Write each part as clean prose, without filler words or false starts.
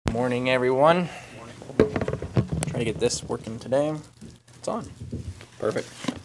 Morning, everyone. Try to get this working today. It's on. Perfect.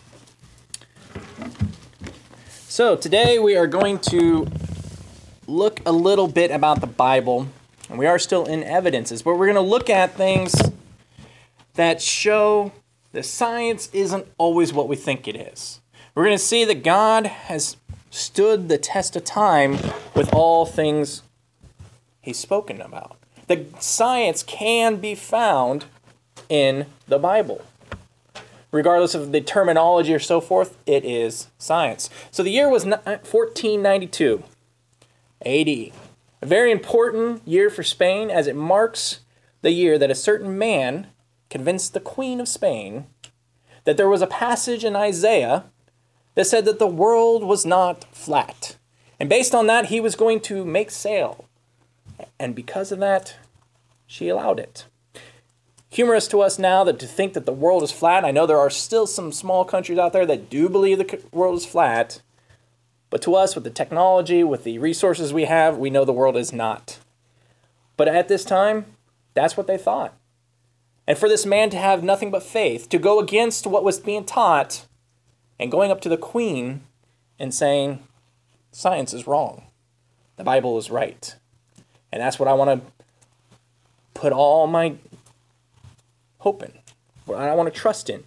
So today we are going to look a little bit about the Bible, and we are still in evidences, but we're going to look at things that show that science isn't always what we think it is. We're going to see that God has stood the test of time with all things He's spoken about. That science can be found in the Bible. Regardless of the terminology or so forth, it is science. So the year was 1492 AD. A very important year for Spain, as it marks the year that a certain man convinced the Queen of Spain that there was a passage in Isaiah that said that the world was not flat. And based on that, he was going to make sail. And because of that, she allowed it. Humorous to us now that to think that the world is flat. I know there are still some small countries out there that do believe the world is flat. But to us, with the technology, with the resources we have, we know the world is not. But at this time, that's what they thought. And for this man to have nothing but faith, to go against what was being taught, and going up to the Queen and saying, science is wrong. The Bible is right. And that's what I want to put all my hope in. What I want to trust in.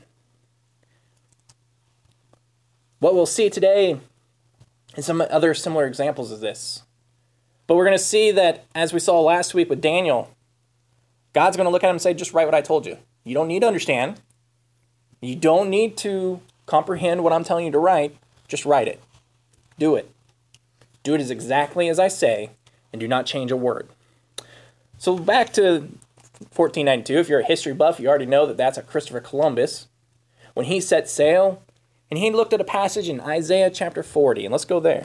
What we'll see today is some other similar examples of this. But we're going to see that, as we saw last week with Daniel, God's going to look at him and say, just write what I told you. You don't need to understand. You don't need to comprehend what I'm telling you to write. Just write it. Do it. Do it as exactly as I say, and do not change a word. So back to 1492. If you're a history buff, you already know that that's a Christopher Columbus. When he set sail, and he looked at a passage in Isaiah chapter 40. And let's go there.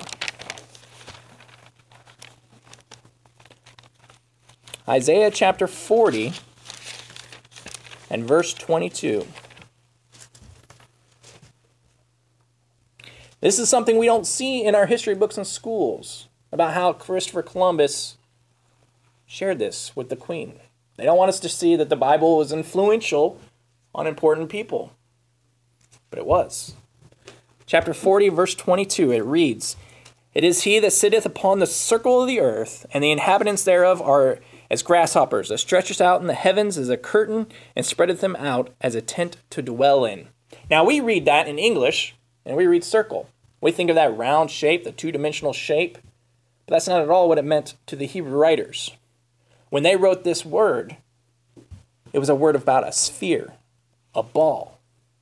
Isaiah chapter 40 and verse 22. This is something we don't see in our history books in schools about how Christopher Columbus shared this with the Queen. They don't want us to see that the Bible was influential on important people. But it was. Chapter 40, verse 22, it reads, "It is he that sitteth upon the circle of the earth, and the inhabitants thereof are as grasshoppers, that stretcheth out in the heavens as a curtain, and spreadeth them out as a tent to dwell in." Now we read that in English, and we read circle. We think of that round shape, the two-dimensional shape, but that's not at all what it meant to the Hebrew writers. When they wrote this word, it was a word about a sphere, a ball.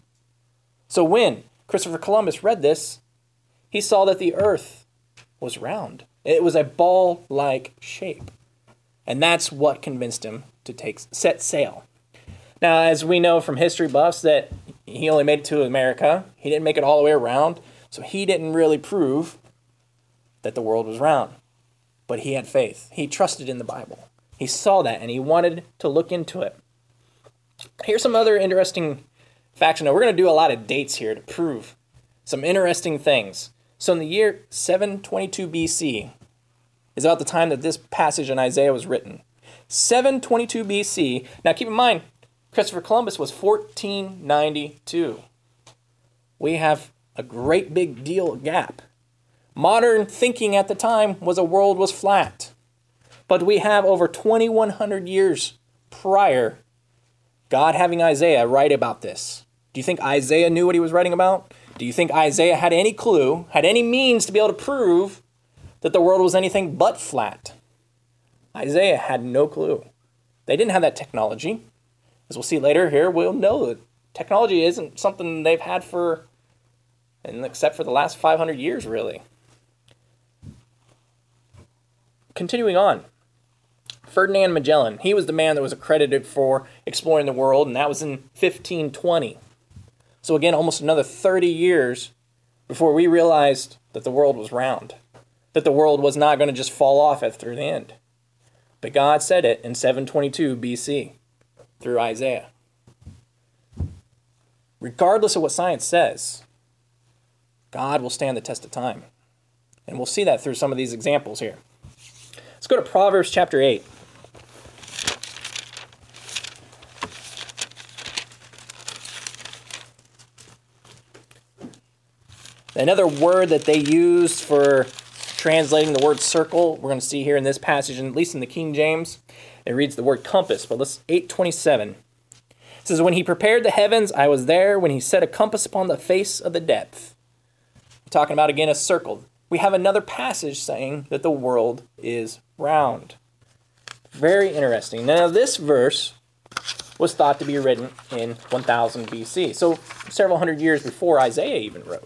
So when Christopher Columbus read this, he saw that the earth was round. It was a ball-like shape. And that's what convinced him to set sail. Now, as we know from history buffs, that he only made it to America. He didn't make it all the way around, so he didn't really prove that the world was round. But he had faith. He trusted in the Bible. He saw that, and he wanted to look into it. Here's some other interesting facts. Now, we're going to do a lot of dates here to prove some interesting things. So in the year 722 BC is about the time that this passage in Isaiah was written. 722 BC. Now, keep in mind, Christopher Columbus was 1492. We have a great big deal gap. Modern thinking at the time was a world was flat. But we have over 2,100 years prior, God having Isaiah write about this. Do you think Isaiah knew what he was writing about? Do you think Isaiah had any clue, had any means to be able to prove that the world was anything but flat? Isaiah had no clue. They didn't have that technology. As we'll see later here, we'll know that technology isn't something they've had except for the last 500 years, really. Continuing on. Ferdinand Magellan, he was the man that was accredited for exploring the world, and that was in 1520. So again, almost another 30 years before we realized that the world was round, that the world was not going to just fall off after the end. But God said it in 722 BC through Isaiah. Regardless of what science says, God will stand the test of time. And we'll see that through some of these examples here. Let's go to Proverbs chapter 8. Another word that they used for translating the word circle, we're going to see here in this passage, and at least in the King James, it reads the word compass. But let's 8:27. It says, when he prepared the heavens, I was there. When he set a compass upon the face of the depth. Talking about, again, a circle. We have another passage saying that the world is round. Very interesting. Now, this verse was thought to be written in 1000 BC, so several hundred years before Isaiah even wrote.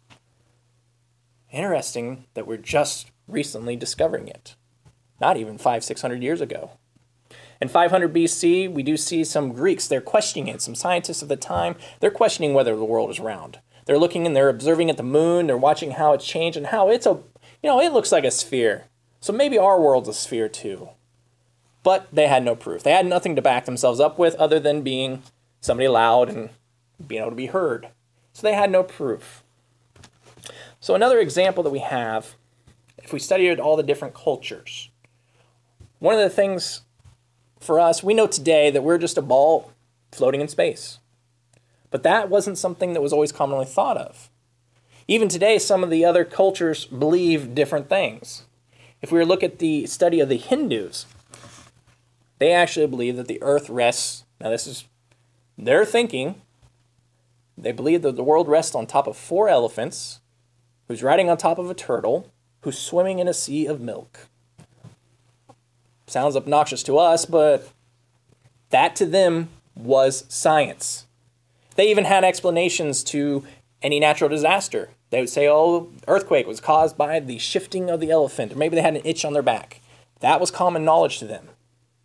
Interesting that we're just recently discovering it. Not even 500-600 years ago. In 500 BC, we do see some Greeks. They're questioning it. Some scientists of the time, they're questioning whether the world is round. They're looking and they're observing at the moon. They're watching how it's changed and how it looks like a sphere. So maybe our world's a sphere too. But they had no proof. They had nothing to back themselves up with other than being somebody loud and being able to be heard. So they had no proof. So another example that we have, if we studied all the different cultures, one of the things for us, we know today that we're just a ball floating in space. But that wasn't something that was always commonly thought of. Even today, some of the other cultures believe different things. If we look at the study of the Hindus, they actually believe that the earth rests, now this is their thinking, they believe that the world rests on top of 4 elephants, who's riding on top of a turtle, who's swimming in a sea of milk. Sounds obnoxious to us, but that to them was science. They even had explanations to any natural disaster. They would say, earthquake was caused by the shifting of the elephant, or maybe they had an itch on their back. That was common knowledge to them.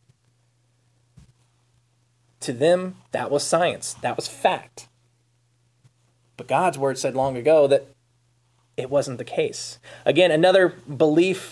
To them, that was science. That was fact. But God's word said long ago that it wasn't the case. Again, another belief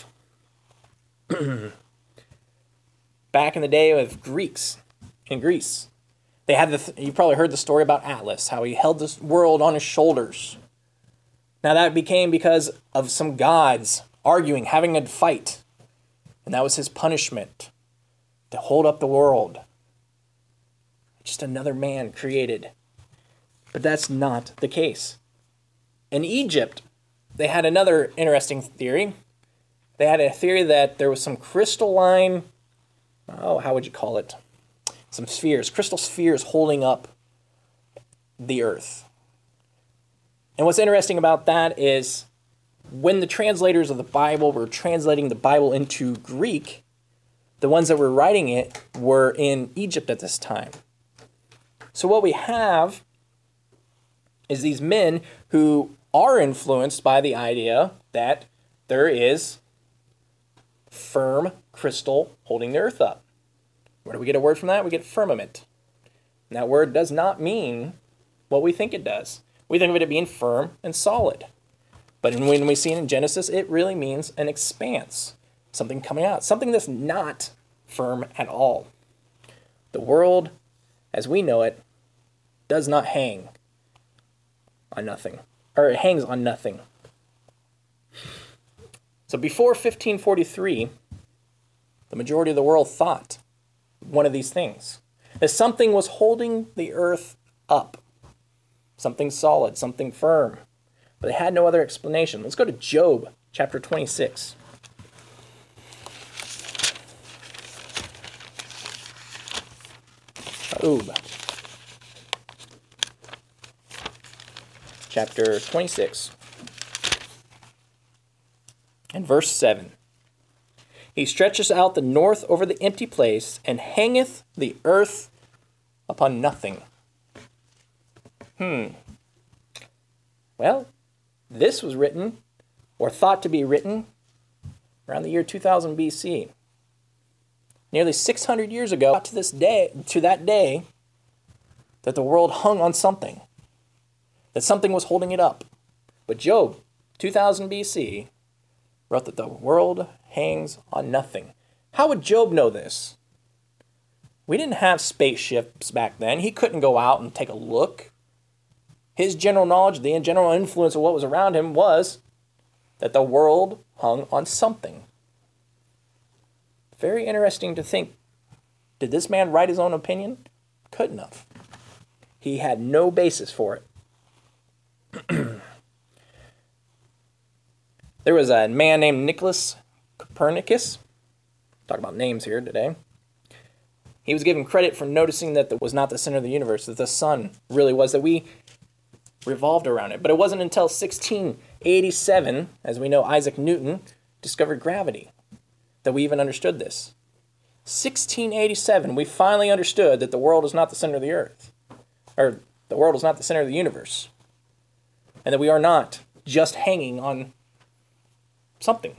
back in the day of Greeks in Greece. They had you probably heard the story about Atlas, how he held this world on his shoulders. Now that became because of some gods arguing, having a fight. And that was his punishment, to hold up the world. Just another man created. But that's not the case. In Egypt, they had another interesting theory. They had a theory that there was some crystalline, how would you call it? Some spheres, crystal spheres holding up the earth. And what's interesting about that is when the translators of the Bible were translating the Bible into Greek, the ones that were writing it were in Egypt at this time. So what we have is these men who are influenced by the idea that there is firm crystal holding the earth up. Where do we get a word from that? We get firmament. And that word does not mean what we think it does. We think of it being firm and solid. But when we see it in Genesis, it really means an expanse. Something coming out. Something that's not firm at all. The world, as we know it, does not hang on nothing. Or it hangs on nothing. So before 1543, the majority of the world thought one of these things. That something was holding the earth up. Something solid, something firm. But they had no other explanation. Let's go to Job chapter 26. Job chapter 26 and verse 7. He stretches out the north over the empty place, and hangeth the earth upon nothing. Well, this was written, or thought to be written, around the year 2000 BC. Nearly 600 years ago, to that day, that the world hung on something. That something was holding it up. But Job, 2000 BC, wrote that the world hangs on nothing. How would Job know this? We didn't have spaceships back then. He couldn't go out and take a look. His general knowledge, the general influence of what was around him was that the world hung on something. Very interesting to think. Did this man write his own opinion? Couldn't have. He had no basis for it. There was a man named Nicholas Copernicus. Talk about names here today. He was given credit for noticing that it was not the center of the universe, that the sun really was, that we revolved around it. But it wasn't until 1687, as we know, Isaac Newton discovered gravity, that we even understood this. 1687, we finally understood that the world is not the center of the earth, or the world is not the center of the universe, and that we are not just hanging on something.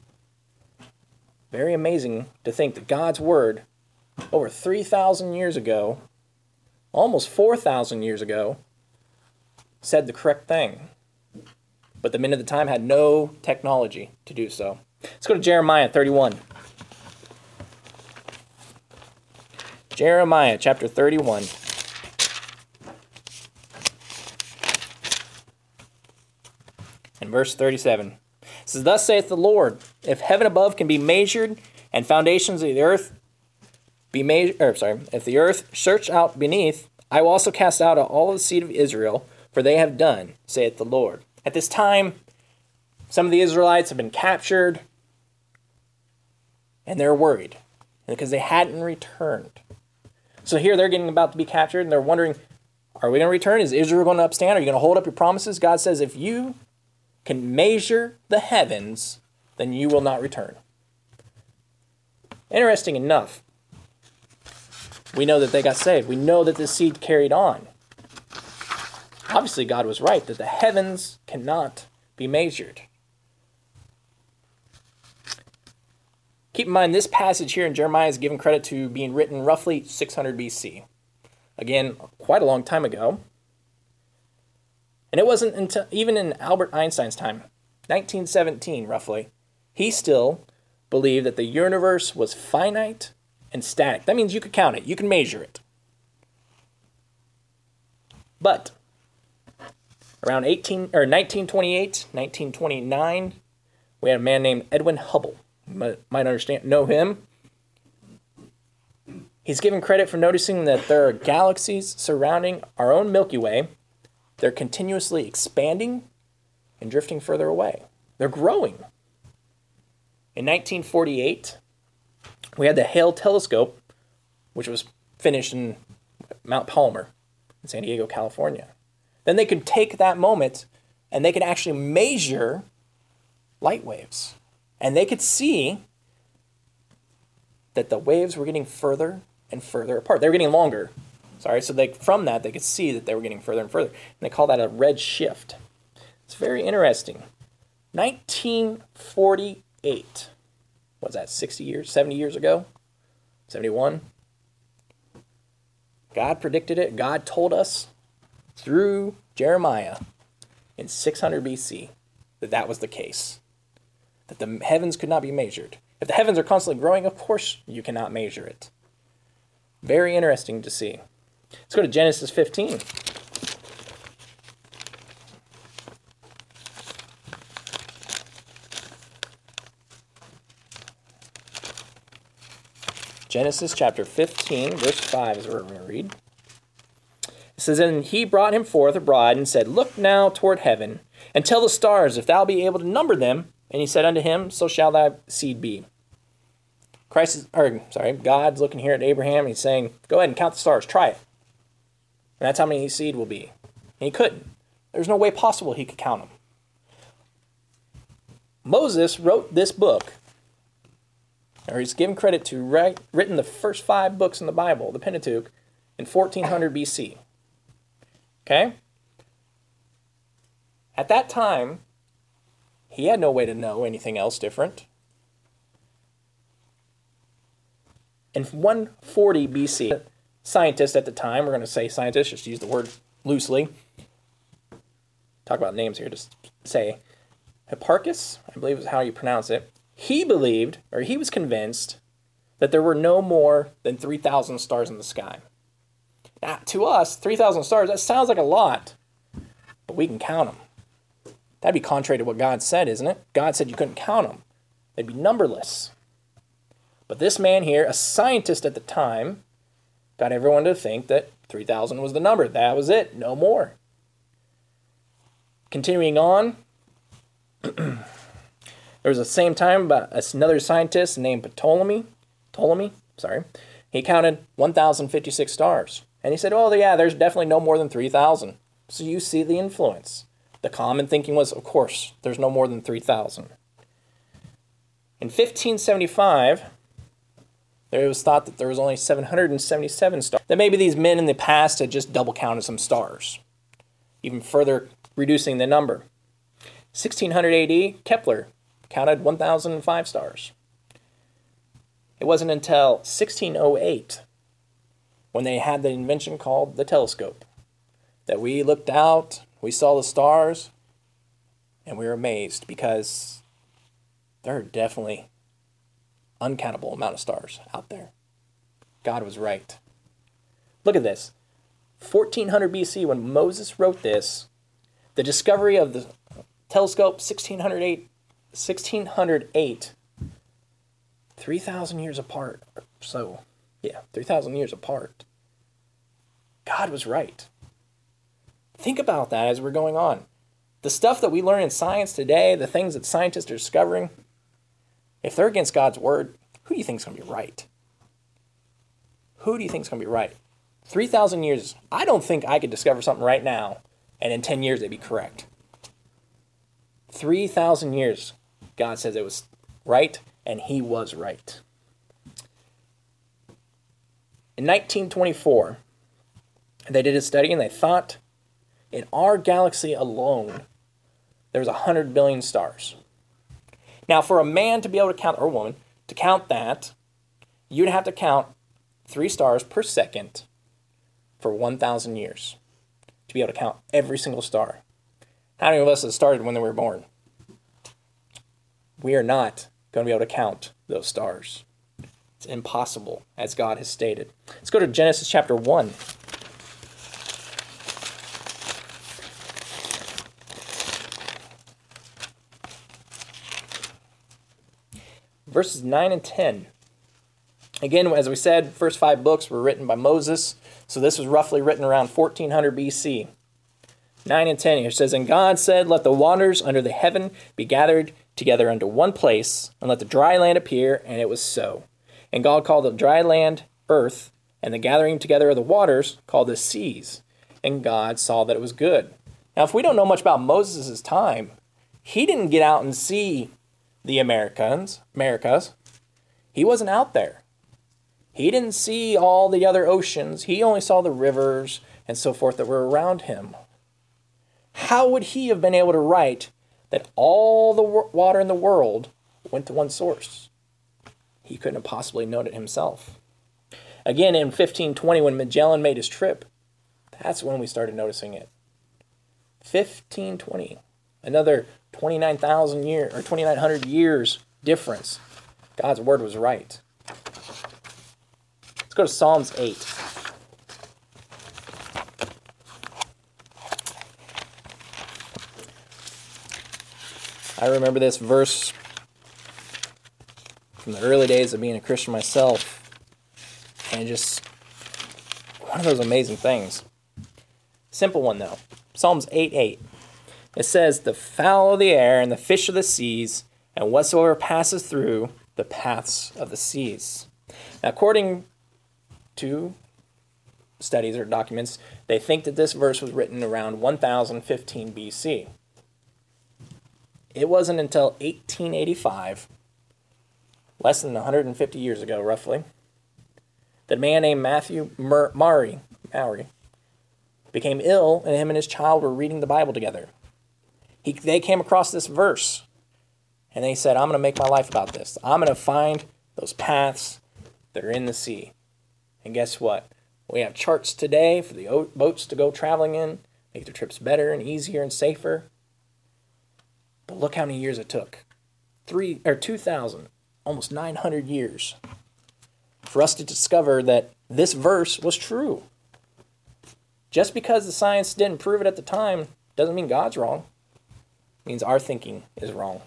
Very amazing to think that God's word over 3,000 years ago, almost 4,000 years ago, said the correct thing. But the men of the time had no technology to do so. Let's go to Jeremiah 31. Jeremiah chapter 31. And verse 37. It says, "Thus saith the Lord, if heaven above can be measured, and foundations of the earth be measured, if the earth search out beneath, I will also cast out all the seed of Israel, for they have done, saith the Lord." At this time, some of the Israelites have been captured, and they're worried because they hadn't returned. So here they're getting about to be captured, and they're wondering, are we going to return? Is Israel going to upstand? Are you going to hold up your promises? God says, if you can measure the heavens, then you will not return. Interesting enough, we know that they got saved. We know that this seed carried on. Obviously, God was right that the heavens cannot be measured. Keep in mind, this passage here in Jeremiah is given credit to being written roughly 600 BC. Again, quite a long time ago. And it wasn't until, even in Albert Einstein's time, 1917 roughly, he still believed that the universe was finite and static. That means you could count it, you can measure it. But around 1928, 1929, we had a man named Edwin Hubble. You might know him. He's given credit for noticing that there are galaxies surrounding our own Milky Way. They're continuously expanding and drifting further away. They're growing. In 1948, we had the Hale telescope, which was finished in Mount Palomar in San Diego, California. Then they could take that moment and they could actually measure light waves. And they could see that the waves were getting further and further apart. They were getting longer. So from that, they could see that they were getting further and further. And they call that a red shift. It's very interesting. 1948. What was that, 60 years, 70 years ago? 71? God predicted it. God told us through Jeremiah in 600 BC that that was the case. That the heavens could not be measured. If the heavens are constantly growing, of course you cannot measure it. Very interesting to see. Let's go to Genesis 15. Genesis chapter 15, verse 5 is where we're going to read. It says, "And he brought him forth abroad and said, Look now toward heaven, and tell the stars, if thou be able to number them. And he said unto him, So shall thy seed be." God's looking here at Abraham, and he's saying, go ahead and count the stars, try it. And that's how many seed will be. And he couldn't. There's no way possible he could count them. Moses wrote this book, or he's given credit to written the first 5 books in the Bible, the Pentateuch, in 1400 BC. Okay? At that time, he had no way to know anything else different. In 140 BC, scientists at the time, we're going to say scientists, just use the word loosely. Talk about names here, just say Hipparchus, I believe is how you pronounce it. He believed, or he was convinced, that there were no more than 3,000 stars in the sky. Now, to us, 3,000 stars, that sounds like a lot, but we can count them. That'd be contrary to what God said, isn't it? God said you couldn't count them. They'd be numberless. But this man here, a scientist at the time, got everyone to think that 3,000 was the number. That was it. No more. Continuing on, There was the same time about another scientist named Ptolemy, he counted 1,056 stars. And he said, oh yeah, there's definitely no more than 3,000. So you see the influence. The common thinking was, of course, there's no more than 3,000. In 1575, it was thought that there was only 777 stars. That maybe these men in the past had just double counted some stars, even further reducing the number. 1600 AD, Kepler counted 1,005 stars. It wasn't until 1608, when they had the invention called the telescope, that we looked out, we saw the stars, and we were amazed because there are definitely uncountable amount of stars out there. God was right. Look at this. 1400 BC, when Moses wrote this, the discovery of the telescope, 1608, 3,000 years apart. So, yeah, 3,000 years apart. God was right. Think about that as we're going on. The stuff that we learn in science today, the things that scientists are discovering, if they're against God's word, who do you think is going to be right? Who do you think is going to be right? 3,000 years, I don't think I could discover something right now, and in 10 years it'd be correct. 3,000 years, God says it was right, and he was right. In 1924, they did a study, and they thought in our galaxy alone, there was 100 billion stars. Now, for a man to be able to count, or a woman, to count that, you'd have to count 3 stars per second for 1,000 years to be able to count every single star. How many of us have started when they were born? We are not going to be able to count those stars. It's impossible, as God has stated. Let's go to Genesis chapter 1. Verses 9 and 10. Again, as we said, first 5 books were written by Moses, so this was roughly written around 1400 BC. 9 and 10 here says, And God said, Let the waters under the heaven be gathered together unto one place, and let the dry land appear, and it was so. And God called the dry land earth, and the gathering together of the waters called the seas. And God saw that it was good. Now, if we don't know much about Moses' time, he didn't get out and see the Americas. He wasn't out there. He didn't see all the other oceans. He only saw the rivers and so forth that were around him. How would he have been able to write that all the water in the world went to one source? He couldn't have possibly known it himself. Again, in 1520, when Magellan made his trip, that's when we started noticing it. 1520, another 2,900 years difference. God's word was right. Let's go to Psalms 8. I remember this verse from the early days of being a Christian myself, and just one of those amazing things. Simple one, though. Psalms 8:8. It says, The fowl of the air and the fish of the seas, and whatsoever passes through the paths of the seas. Now, according to studies or documents, they think that this verse was written around 1015 BC. It wasn't until 1885, less than 150 years ago, roughly, that a man named Matthew Maury became ill, and him and his child were reading the Bible together. They came across this verse, and they said, I'm going to make my life about this. I'm going to find those paths that are in the sea. And guess what? We have charts today for the boats to go traveling in, make their trips better and easier and safer. But look how many years it took. 2,000, almost 900 years for us to discover that this verse was true. Just because the science didn't prove it at the time doesn't mean God's wrong. It means our thinking is wrong.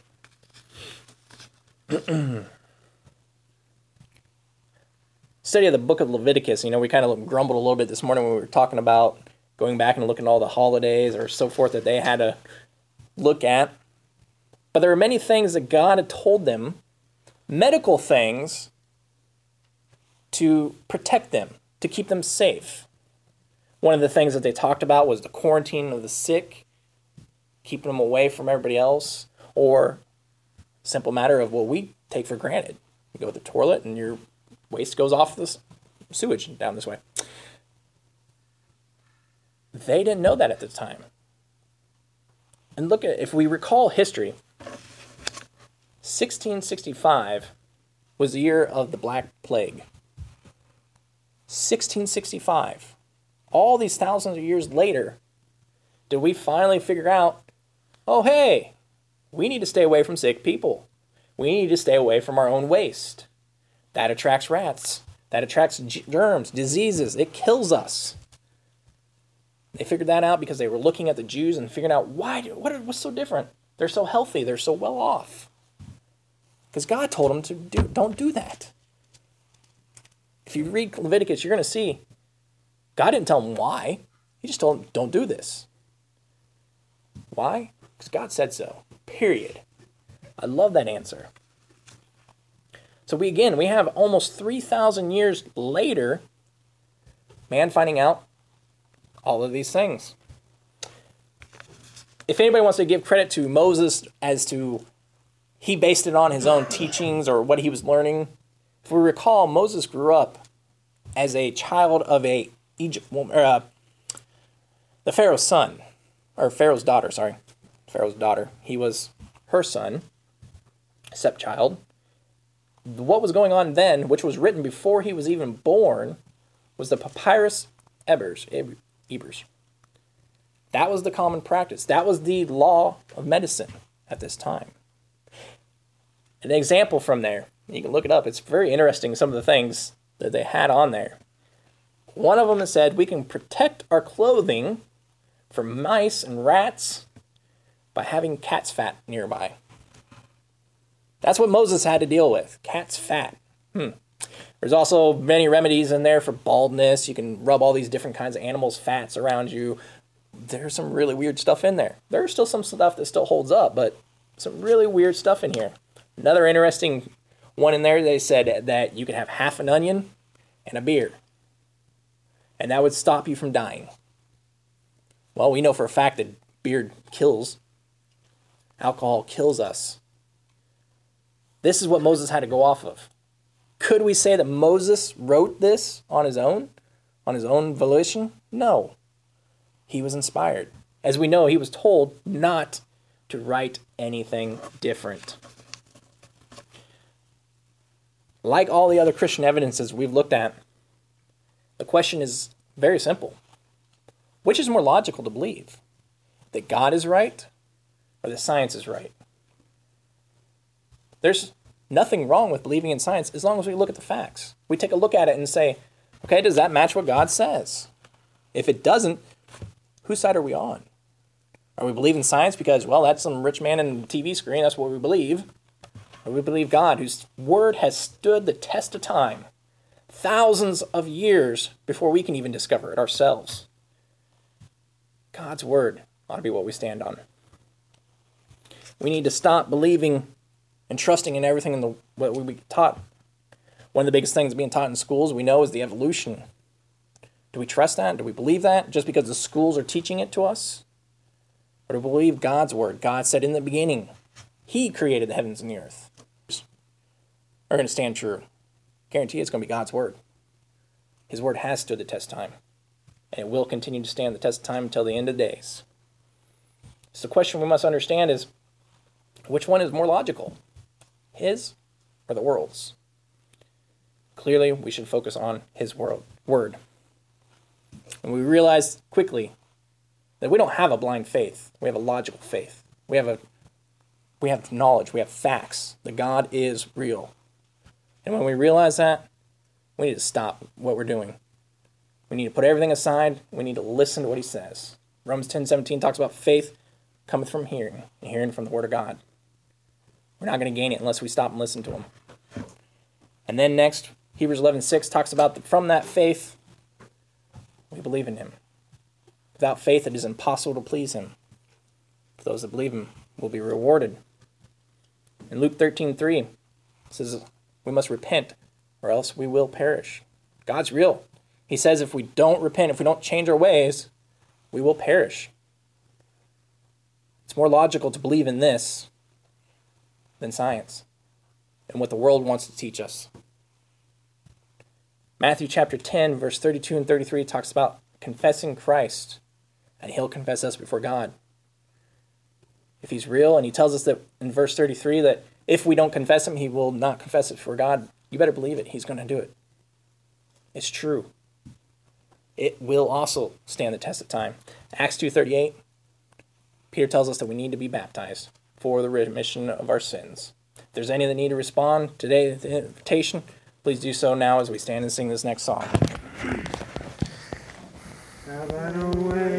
Study of the book of Leviticus. We kind of grumbled a little bit this morning when we were talking about going back and looking at all the holidays or so forth that they had to look at. But there were many things that God had told them, medical things, to protect them, to keep them safe. One of the things that they talked about was the quarantine of the sick, keeping them away from everybody else, or simple matter of what we take for granted. You go to the toilet and your waste goes off the sewage down this way. They didn't know that at the time. And look at, if we recall history, 1665 was the year of the Black Plague. 1665. All these thousands of years later, did we finally figure out, oh, hey, we need to stay away from sick people. We need to stay away from our own waste. That attracts rats. That attracts germs, diseases. It kills us. They figured that out because they were looking at the Jews and figuring out what's so different. They're so healthy. They're so well off. Because God told them to don't do that. If you read Leviticus, you're going to see God didn't tell them why. He just told them, don't do this. Why? Because God said so. Period. I love that answer. So we have almost 3,000 years later, man finding out all of these things. If anybody wants to give credit to Moses as to he based it on his own teachings or what he was learning, if we recall, Moses grew up as a child of the Pharaoh's son, or Pharaoh's daughter, sorry. Pharaoh's daughter. He was her son, stepchild. What was going on then, which was written before he was even born, was the Papyrus Ebers. That was the common practice. That was the law of medicine at this time. An example from there, you can look it up. It's very interesting, some of the things that they had on there. One of them said, we can protect our clothing from mice and rats by having cat's fat nearby. That's what Moses had to deal with, cat's fat. There's also many remedies in there for baldness. You can rub all these different kinds of animals' fats around you. There's some really weird stuff in there. There's still some stuff that still holds up, but some really weird stuff in here. Another interesting one in there, they said that you could have half an onion and a beer, and that would stop you from dying. Well, we know for a fact that beer kills. Alcohol kills us. This is what Moses had to go off of. Could we say that Moses wrote this on his own volition? No. He was inspired. As we know, he was told not to write anything different. Like all the other Christian evidences we've looked at, the question is very simple. Which is more logical to believe? That God is right or that science is right? There's nothing wrong with believing in science as long as we look at the facts. We take a look at it and say, okay, does that match what God says? If it doesn't, whose side are we on? Are we believing science because, well, that's some rich man in the TV screen, that's what we believe? Or we believe God, whose word has stood the test of time, thousands of years before we can even discover it ourselves? God's word ought to be what we stand on. We need to stop believing and trusting in everything in what we be taught. One of the biggest things being taught in schools we know is the evolution. Do we trust that? Do we believe that just because the schools are teaching it to us? Or do we believe God's word? God said in the beginning, he created the heavens and the earth. Are going to stand true. Guarantee it's going to be God's word. His word has stood the test of time. And it will continue to stand the test of time until the end of days. So the question we must understand is, which one is more logical? His or the world's? Clearly, we should focus on his word. And we realize quickly that we don't have a blind faith. We have a logical faith. We have knowledge. We have facts that God is real. And when we realize that, we need to stop what we're doing. We need to put everything aside. We need to listen to what he says. Romans 10:17 talks about faith cometh from hearing, and hearing from the word of God. We're not going to gain it unless we stop and listen to him. And then next, Hebrews 11:6 talks about from that faith, we believe in him. Without faith, it is impossible to please him. For those that believe him will be rewarded. In Luke 13:3, it says we must repent or else we will perish. God's real. He says if we don't repent, if we don't change our ways, we will perish. It's more logical to believe in this than science and what the world wants to teach us. Matthew chapter 10, verse 32 and 33 talks about confessing Christ, and he'll confess us before God. If he's real, and he tells us that in verse 33 that if we don't confess him, he will not confess it before God, you better believe it. He's going to do it. It's true. It will also stand the test of time. Acts 2:38, Peter tells us that we need to be baptized for the remission of our sins. If there's any that need to respond today to the invitation, please do so now as we stand and sing this next song. Have thine own way.